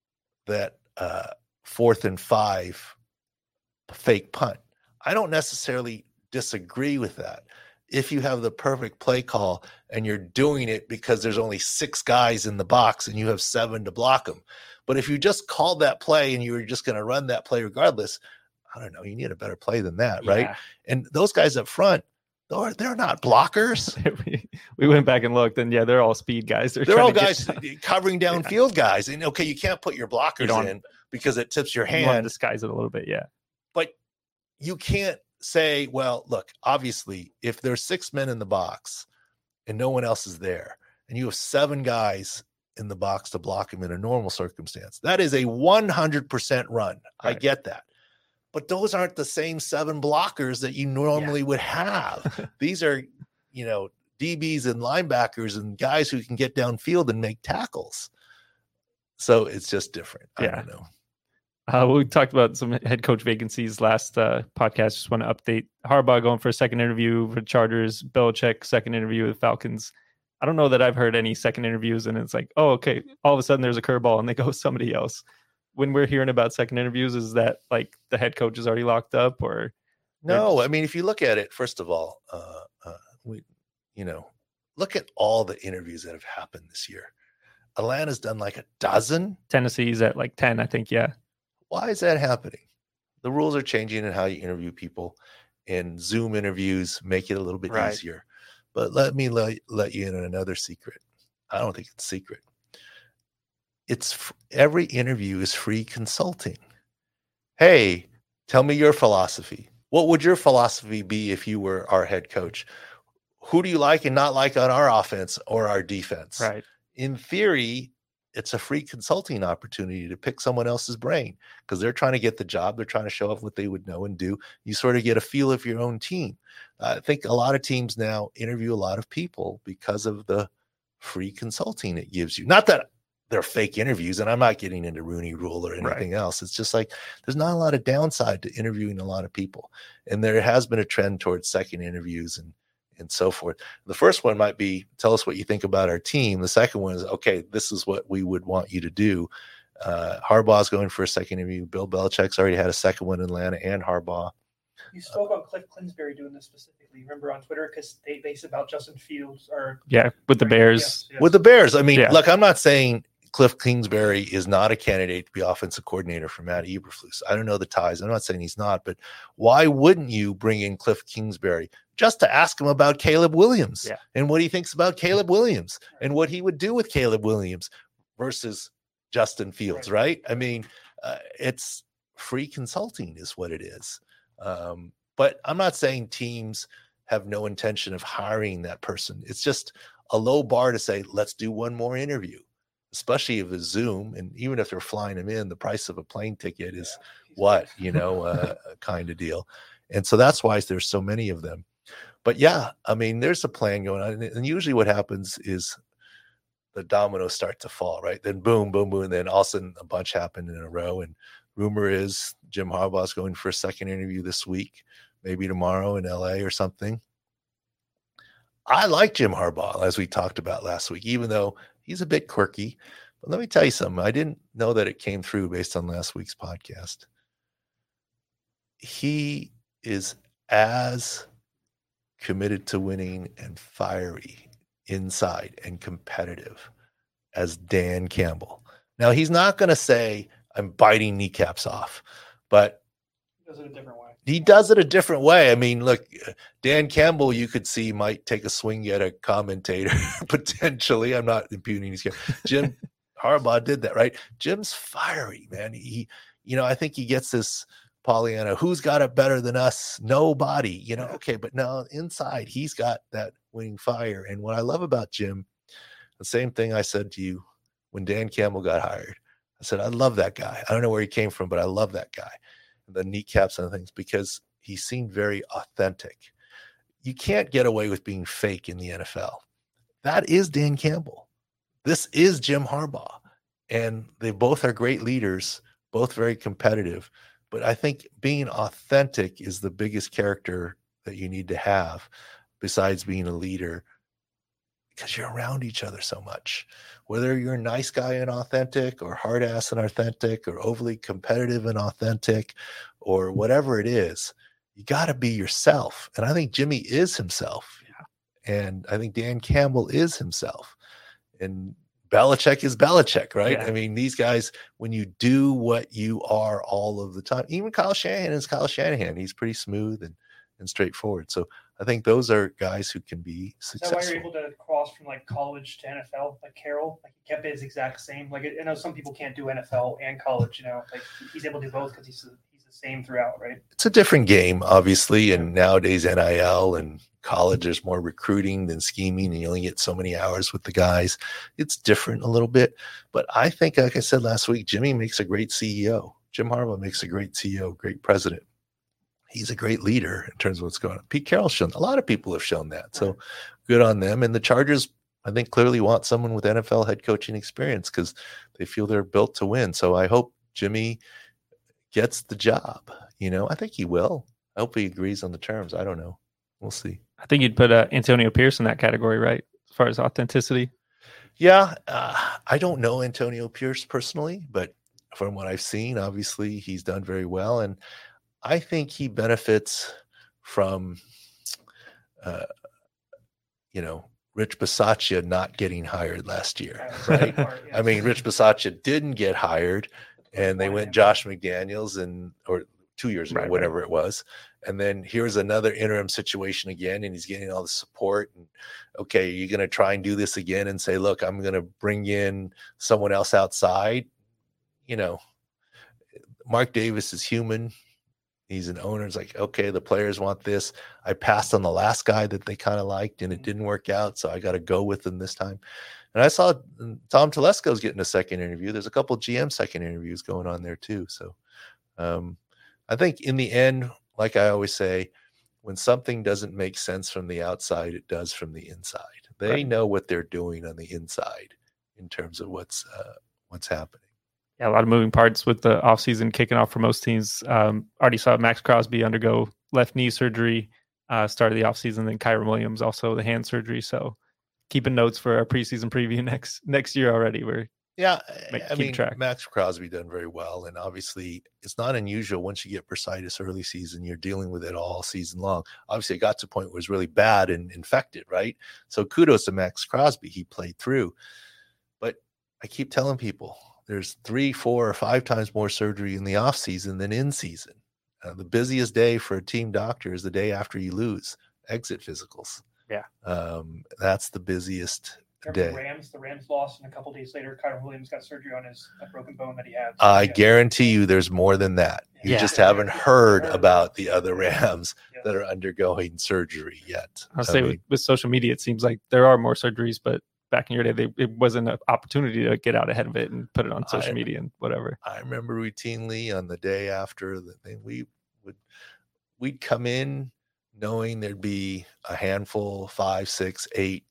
that uh, fourth and five fake punt. I don't necessarily disagree with that. If you have the perfect play call and you're doing it because there's only six guys in the box and you have seven to block them. But if you just called that play and you were just going to run that play regardless, I don't know, you need a better play than that, right? Yeah. And those guys up front, they're, they're not blockers. we, we went back and looked, and yeah, they're all speed guys. They're, They're trying all to get guys down. covering downfield guys. And okay, you can't put your blockers don't- in because it tips your You want to hand. disguise it a little bit, yeah. But you can't say, well, look, obviously, if there's six men in the box and no one else is there, and you have seven guys in the box to block him in a normal circumstance, that is a one hundred percent run. I Right. get that. But those aren't the same seven blockers that you normally would have. These are, you know, D Bs and linebackers and guys who can get downfield and make tackles. So it's just different. I Yeah. don't know. Uh, we talked about some head coach vacancies last uh, podcast. Just want to update Harbaugh going for a second interview for Chargers. Belichick second interview with Falcons. I don't know that I've heard any second interviews, and it's like, oh, okay. All of a sudden, there's a curveball, and they go with somebody else. When we're hearing about second interviews, is that like the head coach is already locked up, or no? just... I mean, if you look at it, first of all, uh, uh, we, you know, look at all the interviews that have happened this year. Atlanta's done like a dozen. Tennessee's at like ten, I think. Yeah. Why is that happening? The rules are changing in how you interview people, and Zoom interviews make it a little bit right. easier. But let me let, let you in on another secret. I don't think it's secret. It's every interview is free consulting. Hey, tell me your philosophy. What would your philosophy be if you were our head coach? Who do you like and not like on our offense or our defense? Right. In theory, it's a free consulting opportunity to pick someone else's brain because they're trying to get the job. They're trying to show off what they would know and do. You sort of get a feel of your own team. I think a lot of teams now interview a lot of people because of the free consulting it gives you. Not that they're fake interviews, and I'm not getting into Rooney Rule or anything right. else. It's just like there's not a lot of downside to interviewing a lot of people. And there has been a trend towards second interviews and and so forth. The first one might be, tell us what you think about our team. The second one is, okay, this is what we would want you to do. Uh, Harbaugh's going for a second interview. Bill Belichick's already had a second one in Atlanta and Harbaugh. You spoke on Cliff Kingsbury doing this specifically. Remember on Twitter, because they based about Justin Fields or yeah, with the Bears. Yes, yes. With the Bears. I mean, yeah. look, I'm not saying Cliff Kingsbury is not a candidate to be offensive coordinator for Matt Eberflus. I don't know the ties. I'm not saying he's not, but why wouldn't you bring in Cliff Kingsbury just to ask him about Caleb Williams yeah. and what he thinks about Caleb Williams and what he would do with Caleb Williams versus Justin Fields, right? right? I mean, uh, it's free consulting is what it is. Um, but I'm not saying teams have no intention of hiring that person. It's just a low bar to say, let's do one more interview, especially if it's Zoom. And even if they're flying him in, the price of a plane ticket is yeah, what, you know, uh, kind of deal. And so that's why there's so many of them. But yeah, I mean, there's a plan going on. And usually what happens is the dominoes start to fall, right? Then boom, boom, boom. And then all of a sudden a bunch happen in a row. And rumor is Jim Harbaugh's going for a second interview this week, maybe tomorrow in L A or something. I like Jim Harbaugh, as we talked about last week, even though he's a bit quirky. But let me tell you something. I didn't know that it came through based on last week's podcast. He is as committed to winning and fiery inside and competitive as Dan Campbell. Now, he's not going to say, I'm biting kneecaps off, but he does it a different way. He does it a different way. I mean, look, Dan Campbell, you could see might take a swing at a commentator potentially. I'm not impugning his. Jim Harbaugh did that, right? Jim's fiery, man. He, you know, I think he gets this Pollyanna, who's got it better than us? Nobody, you know, okay. But now inside, he's got that winning fire. And what I love about Jim, the same thing I said to you when Dan Campbell got hired. I said, I love that guy. I don't know where he came from, but I love that guy. And the kneecaps and things, because he seemed very authentic. You can't get away with being fake in the N F L. That is Dan Campbell. This is Jim Harbaugh. And they both are great leaders, both very competitive. But I think being authentic is the biggest character that you need to have besides being a leader, because you're around each other so much. Whether you're a nice guy and authentic, or hard ass and authentic, or overly competitive and authentic, or whatever it is, you got to be yourself. And I think Jimmy is himself. Yeah. And I think Dan Campbell is himself. And Belichick is Belichick, right? Yeah. I mean, these guys, when you do what you are all of the time, even Kyle Shanahan is Kyle Shanahan. He's pretty smooth and, and straightforward. So I think those are guys who can be successful. Is that why you're able to cross from like college to N F L? Like Carroll, like he kept his exact same. Like I know some people can't do N F L and college, you know, like he's able to do both because he's he's the same throughout, right? It's a different game, obviously. And nowadays N I L and college, there's more recruiting than scheming, and you only get so many hours with the guys. It's different a little bit. But I think, like I said last week, Jimmy makes a great C E O. Jim Harbaugh makes a great C E O, great president. He's a great leader in terms of what's going on. Pete Carroll's shown, a lot of people have shown that. So good on them. And the Chargers, I think, clearly want someone with N F L head coaching experience because they feel they're built to win. So I hope Jimmy gets the job. You know, I think he will. I hope he agrees on the terms. I don't know. We'll see. I think you'd put uh, Antonio Pierce in that category, right? As far as authenticity. Yeah. Uh, I don't know Antonio Pierce personally, but from what I've seen, obviously he's done very well. And I think he benefits from, uh, you know, Rich Bisaccia not getting hired last year, right? I mean, Rich Bisaccia didn't get hired, and they went Josh McDaniels and or two years ago, Right, whatever right. it was. And then here's another interim situation again, and he's getting all the support. And okay, you're going to try and do this again and say, look, I'm going to bring in someone else outside. You know, Mark Davis is human. He's an owner. It's like, okay, the players want this. I passed on the last guy that they kind of liked, and it didn't work out, so I got to go with them this time. And I saw Tom Telesco's getting a second interview. There's a couple of G M second interviews going on there too. So um, I think in the end, like I always say, when something doesn't make sense from the outside, it does from the inside. They Right. know what they're doing on the inside in terms of what's uh, what's happening. Yeah, a lot of moving parts with the offseason kicking off for most teams. Um, already saw Max Crosby undergo left knee surgery, uh, start of the offseason, then Kyron Williams also the hand surgery. So keeping notes for our preseason preview next next year already. We're Yeah, Make- I keep mean, track. Max Crosby done very well, and obviously it's not unusual once you get bursitis early season, you're dealing with it all season long. Obviously, it got to a point where it was really bad and infected, right? So kudos to Max Crosby. He played through. But I keep telling people there's three, four, or five times more surgery in the off season than in season. Uh, the busiest day for a team doctor is the day after you lose exit physicals. Yeah. Um, that's the busiest Remember day. the Rams, the Rams lost, and a couple days later, Kyron Williams got surgery on his that broken bone that he had. I Yeah. guarantee you there's more than that. You Yeah. just haven't heard about the other Yeah. Rams Yeah. that are undergoing surgery yet. I'll I say with, mean, with social media, it seems like there are more surgeries, but back in your day, they, it wasn't an opportunity to get out ahead of it and put it on social I- media and whatever. I remember routinely on the day after the thing, we would we'd come in knowing there'd be a handful, five, six, eight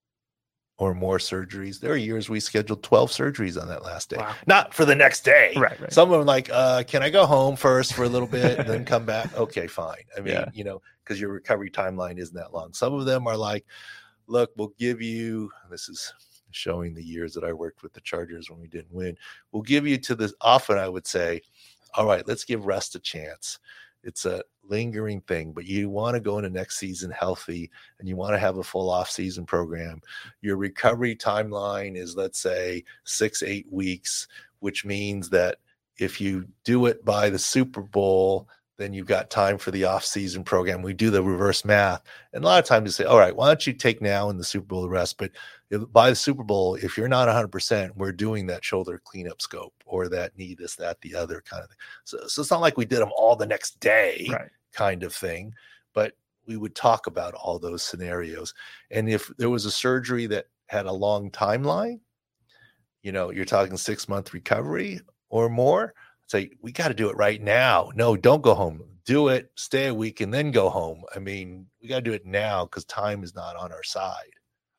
or more surgeries. There are years we scheduled twelve surgeries on that last day. Wow. Not for the next day. Right, right. Some of them like, uh, can I go home first for a little bit and then come back? Okay, fine. I mean, Yeah. you know, because your recovery timeline isn't that long. Some of them are like, look, we'll give you, this is showing the years that I worked with the Chargers when we didn't win. We'll give you to this. Often I would say, all right, let's give rest a chance. It's a lingering thing, but you want to go into next season healthy and you want to have a full off season program. Your recovery timeline is, let's say, six, eight weeks, which means that if you do it by the Super Bowl, then you've got time for the off-season program. We do the reverse math. And a lot of times you say, all right, why don't you take now in the Super Bowl the rest? But if, by the Super Bowl, if you're not one hundred percent, we're doing that shoulder cleanup scope or that knee, this, that, the other kind of thing. So, so it's not like we did them all the next day Right. kind of thing, but we would talk about all those scenarios. And if there was a surgery that had a long timeline, you know, you're talking six-month recovery or more, say, we got to do it right now. No, don't go home. Do it, stay a week, and then go home. I mean, we got to do it now because time is not on our side.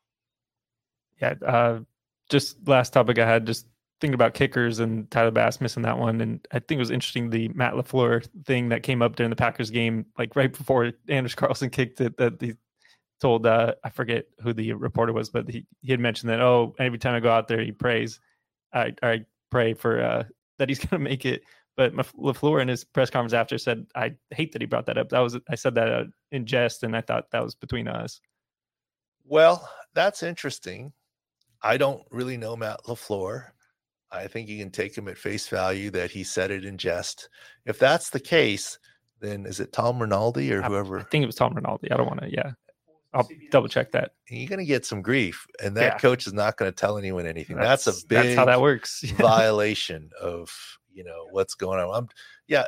Yeah. Uh, just last topic I had, just thinking about kickers and Tyler Bass missing that one. And I think it was interesting, the Matt LaFleur thing that came up during the Packers game, like right before Anders Carlson kicked it, that he told, uh, I forget who the reporter was, but he, he had mentioned that, oh, every time I go out there, he prays. I, I pray for uh, that he's going to make it. But LaFleur in his press conference after said, I hate that he brought that up. That was, I said that uh, in jest, and I thought that was between us. Well, that's interesting. I don't really know Matt LaFleur. I think you can take him at face value that he said it in jest. If that's the case, then is it Tom Rinaldi or I, whoever? I think it was Tom Rinaldi. I don't want to, yeah. I'll double check that. You're going to get some grief, and that Yeah. coach is not going to tell anyone anything. That's, that's a big that's how that works. violation of, you know, what's going on. I'm, yeah.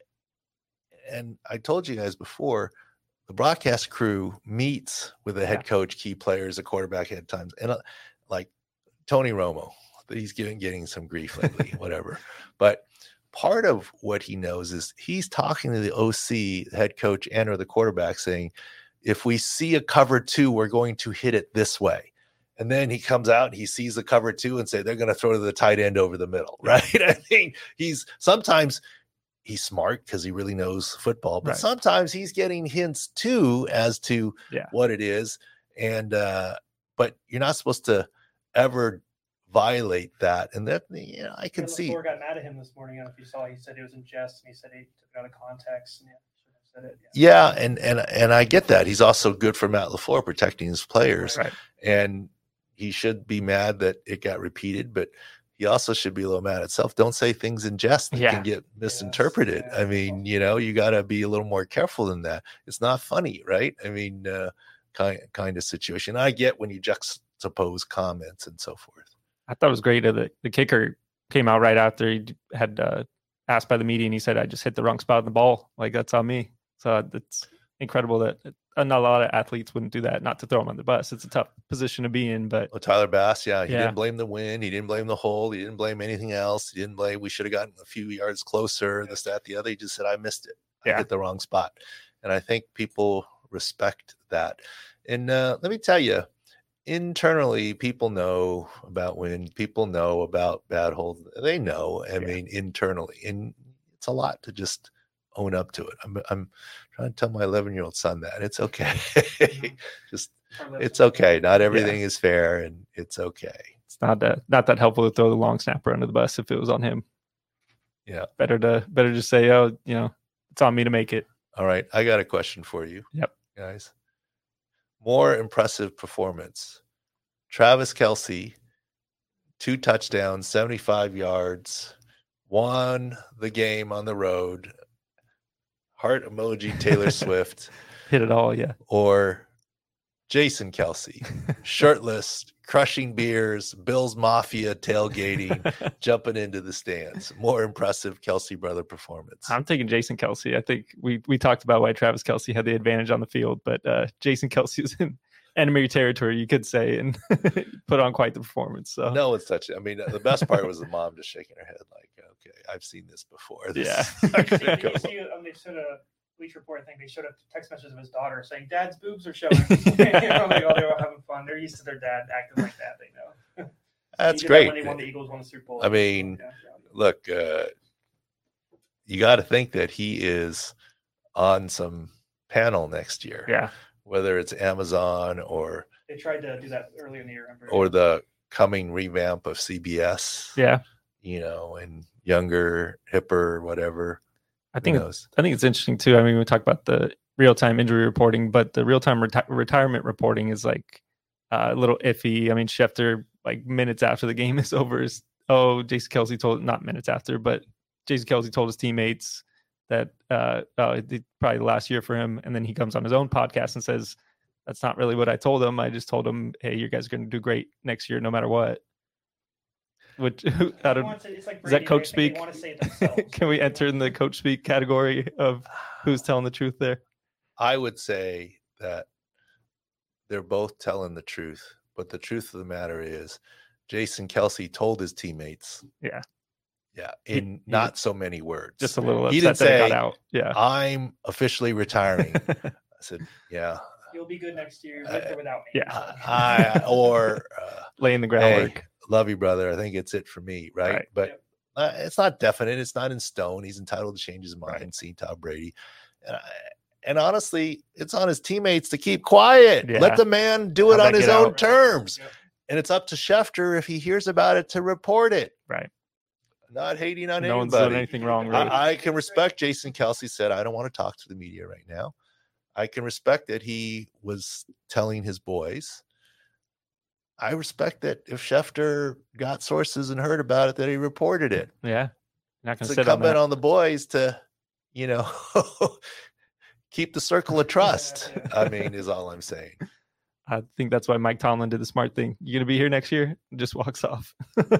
And I told you guys before, the broadcast crew meets with the head Yeah. coach, key players, the quarterback at times. And uh, like Tony Romo, he's getting, getting some grief lately, whatever. But part of what he knows is he's talking to the O C, the head coach, and or the quarterback saying, if we see a cover two, we're going to hit it this way. And then he comes out and he sees the cover two and say, they're going to throw to the tight end over the middle, right? I mean, he's sometimes he's smart because he really knows football, but Right. sometimes he's getting hints too as to Yeah. what it is. And, uh, but you're not supposed to ever violate that. And that, you know, I can see. LaFleur got mad at him this morning. I don't know if you saw, he said it was in jest, and he said he took it out of context. And yeah, should have said it. Yeah. And, and, and I get that. He's also good for Matt LaFleur protecting his players. Right. And he should be mad that it got repeated, but he also should be a little mad at himself. Don't say things in jest that Yeah. can get misinterpreted. Yes, yeah. I mean, you know, you got to be a little more careful than that. It's not funny, right? I mean, uh, kind kind of situation. I get when you juxtapose comments and so forth. I thought it was great. The, the kicker came out right after he had uh, asked by the media, and he said, I just hit the wrong spot on the ball. Like, that's on me. So it's incredible that uh, not a lot of athletes wouldn't do that, not to throw him on the bus. It's a tough position to be in, but Well, Tyler Bass, yeah, he Yeah. didn't blame the wind. He didn't blame the hole. He didn't blame anything else. He didn't blame, we should have gotten a few yards closer, this, that, the other. He just said, I missed it. I Yeah. hit the wrong spot. And I think people respect that. And uh, let me tell you, internally, people know about wind. People know about bad holes. They know, I Yeah. mean, internally. And it's a lot to just own up to it. I'm, I'm trying to tell my eleven-year-old son that. It's okay. just It's okay. Not everything is fair, and it's okay. it's not that not that helpful to throw the long snapper under the bus if it was on him. Yeah. Better to better just say, oh, you know, it's on me to make it. All right. I got a question for you. Yep. Guys. More impressive performance. Travis Kelce, two touchdowns, seventy-five yards, won the game on the road. Heart emoji Taylor Swift, Hit it all, yeah. or Jason Kelce, shirtless, crushing beers, Bills Mafia tailgating, jumping into the stands. More impressive Kelce brother performance. I'm taking Jason Kelce. I think we we talked about why Travis Kelce had the advantage on the field, but uh, Jason Kelce is in enemy territory, you could say, and put on quite the performance. So No one's touching. I mean, the best part was the mom just shaking her head, like, "Okay, I've seen this before." This Yeah. is not Did gonna you go see, um, they showed a Bleacher Report, I think they showed a text message of his daughter saying, Dad's boobs are showing. You know, like, oh, they were having fun. They're used to their dad acting like that. They know. That's He did that great. when they won the Eagles won the Super Bowl. I mean, Yeah, Look, uh, you got to think that he is on some panel next year. yeah, Whether it's Amazon or they tried to do that early in the year. Remember? or the coming revamp of C B S. yeah. You know, and younger, hipper, whatever. I Who think knows? I think it's interesting too. I mean, we talk about the real time injury reporting, but the real time reti- retirement reporting is like uh, a little iffy. I mean, Schefter, like minutes after the game is over, is oh, Jason Kelce told not minutes after, but Jason Kelce told his teammates that uh, uh, it, probably the last year for him, and then he comes on his own podcast and says, "That's not really what I told him. I just told him, hey, you guys are going to do great next year, no matter what." Which I don't. Want to- it's like Is that Brady, coach right? They speak? want to say it themselves. Can we enter in the coach speak category of who's telling the truth there? I would say that they're both telling the truth, but the truth of the matter is Jason Kelce told his teammates, Yeah, yeah, He- in he- not so many words. just a little He upset didn't that it got say, out. Yeah. I'm officially retiring. I said, yeah, You'll be good next year, with Uh, or without me. yeah. I, or uh, Laying the hey, groundwork. love you, brother. I think it's it for me, right? Right. But Yep. uh, it's not definite. It's not in stone. He's entitled to change his mind. Right. Seeing Tom Brady, and, I, and honestly, it's on his teammates to keep quiet. Yeah. Let the man do it How'd on that his get own out? terms, Yep. and it's up to Schefter if he hears about it to report it. Right. Not hating on No one's done anybody. anything wrong. Really. I, I can respect Jason Kelce said, I don't want to talk to the media right now. I can respect that he was telling his boys. I respect that if Schefter got sources and heard about it, that he reported it. yeah. Not It's gonna sit on incumbent that. on the boys to, you know, keep the circle of trust. I mean, is all I'm saying. I think that's why Mike Tomlin did the smart thing. You gonna be here next year? Just walks off.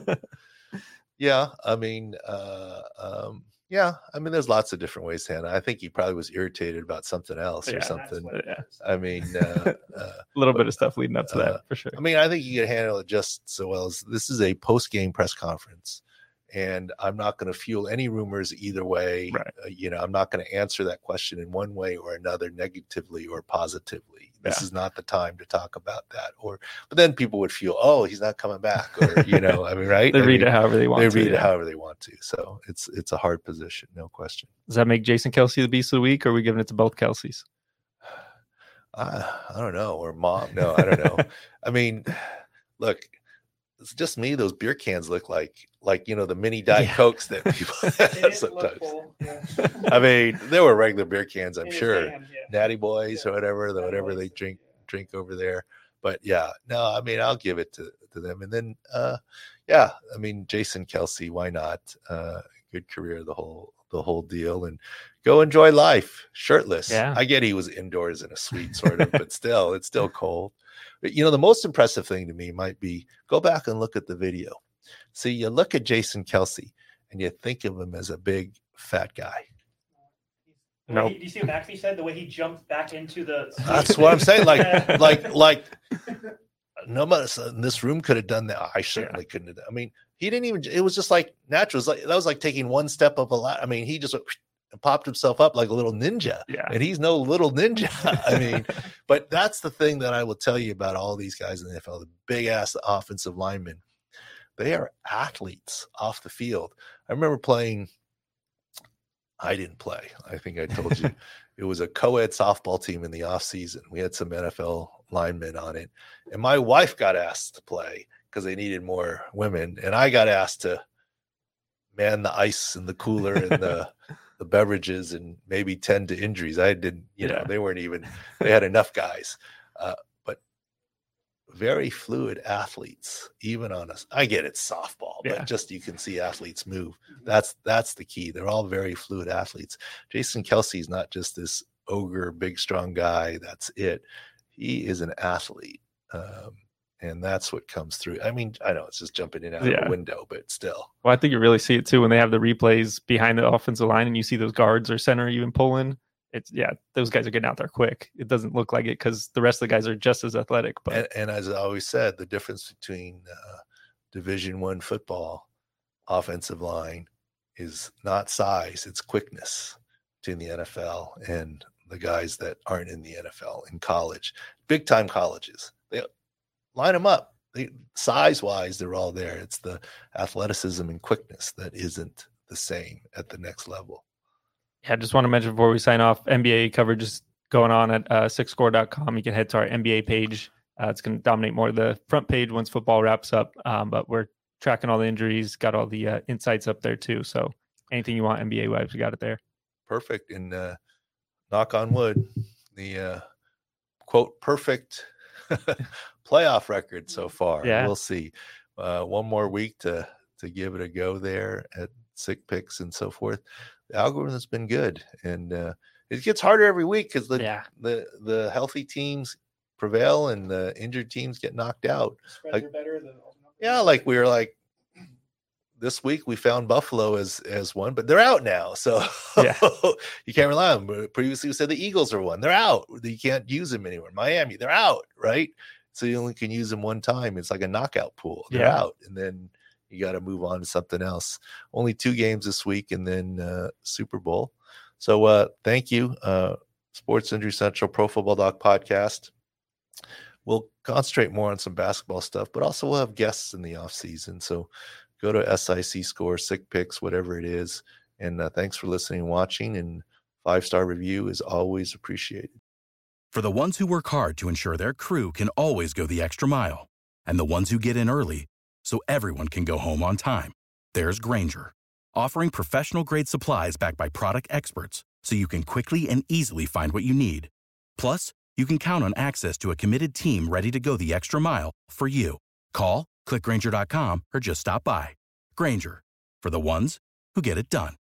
Yeah, I mean, uh, um, yeah, I mean, there's lots of different ways to handle it. I think he probably was irritated about something else Yeah, or that's something. what it Yeah. is. I mean, uh, uh, A little bit of stuff leading up to Uh, that for sure. I mean, I think you can handle it just so well as this is a post game press conference, and I'm not going to fuel any rumors either way. Right. Uh, you know, I'm not going to answer that question in one way or another, negatively or positively. This Yeah. is not the time to talk about that. Or, but then people would feel, oh, he's not coming back, or you know, I mean, right? They I read mean, it however they want They to. read it yeah. however they want to. So it's it's a hard position, no question. Does that make Jason Kelsey the beast of the week, or are we giving it to both Kelseys? I, I don't know. Or mom. No, I don't know. I mean, look, it's just me. Those beer cans look like, like, you know, the mini Diet Yeah. Cokes that people They have didn't look sometimes. full, yeah. I mean, they were regular beer cans, I'm In his sure. hand, yeah. Natty Boys Yeah. or whatever, the Natty whatever Boys, they drink yeah. drink over there. But yeah, no, I mean, I'll give it to, to them. And then, uh, yeah, I mean, Jason Kelsey, why not? Uh, good career, the whole the whole deal, and go enjoy life shirtless. Yeah. I get he was indoors in a suite, sort of, but still, it's still cold. But you know, the most impressive thing to me might be go back and look at the video. See, you look at Jason Kelsey and you think of him as a big fat guy. The way Nope. he- do you see what McAfee said? The way he jumped back into the. That's what I'm saying. Like, Yeah. like, like, nobody in this room could have done that. I certainly couldn't have done. I mean, he didn't even. It was just like natural. It was like that was like taking one step up a lot. I mean, he just went and popped himself up like a little ninja. Yeah. And he's no little ninja. I mean, but that's the thing that I will tell you about all these guys in the N F L, the big ass offensive linemen. They are athletes off the field. I remember playing. I didn't play. I think I told you it was a co-ed softball team in the off season. We had some N F L linemen on it, and my wife got asked to play because they needed more women, and I got asked to man the ice and the cooler and the the beverages and maybe tend to injuries. I didn't, you know, Yeah. they weren't even. They had enough guys, uh, but very fluid athletes, even on us. I get it, softball, but Yeah. just you can see athletes move. That's that's the key. They're all very fluid athletes. Jason Kelsey's not just this ogre, big, strong guy. That's it. He is an athlete, um, and that's what comes through. I mean, I know it's just jumping in and out of Yeah. a window, but still. Well, I think you really see it too when they have the replays behind the offensive line and you see those guards or center even pulling. It's yeah, those guys are getting out there quick. It doesn't look like it because the rest of the guys are just as athletic. But And, and as I always said, the difference between uh, Division One football offensive line is not size; it's quickness between the N F L and the guys that aren't in the N F L in college, big time colleges. They line them up. They, size-wise, they're all there. It's the athleticism and quickness that isn't the same at the next level. yeah, I just want to mention before we sign off, N B A coverage is going on at uh, six score dot com. You can head to our N B A page. Uh, it's going to dominate more of the front page once football wraps up. Um, but we're tracking all the injuries, got all the uh, insights up there too. So anything you want N B A wise, we got it there. Perfect. And uh, knock on wood, the uh, quote perfect playoff record so far. Yeah. We'll see. Uh, one more week to to give it a go there at Sick Picks and so forth. The algorithm has been good, and uh, it gets harder every week because the, Yeah. the the healthy teams prevail and the injured teams get knocked out. Spreads Like- are better. The, Yeah, like we were like this week we found Buffalo as as one, but they're out now. So Yeah. you can't rely on them. Previously we said the Eagles are one. They're out. You can't use them anywhere. Miami, they're out, right? So you only can use them one time. It's like a knockout pool. They're Yeah. out. And then you got to move on to something else. Only two games this week and then uh Super Bowl. So uh thank you. Uh Sports Injury Central Pro Football Doc podcast. We'll concentrate more on some basketball stuff, but also we'll have guests in the off season. So go to S I C Score, Sick Picks, whatever it is. And uh, thanks for listening and watching. And five-star review is always appreciated. For the ones who work hard to ensure their crew can always go the extra mile, and the ones who get in early so everyone can go home on time, there's Grainger, offering professional-grade supplies backed by product experts so you can quickly and easily find what you need. Plus, you can count on access to a committed team ready to go the extra mile for you. Call, click Grainger dot com, or just stop by. Grainger, for the ones who get it done.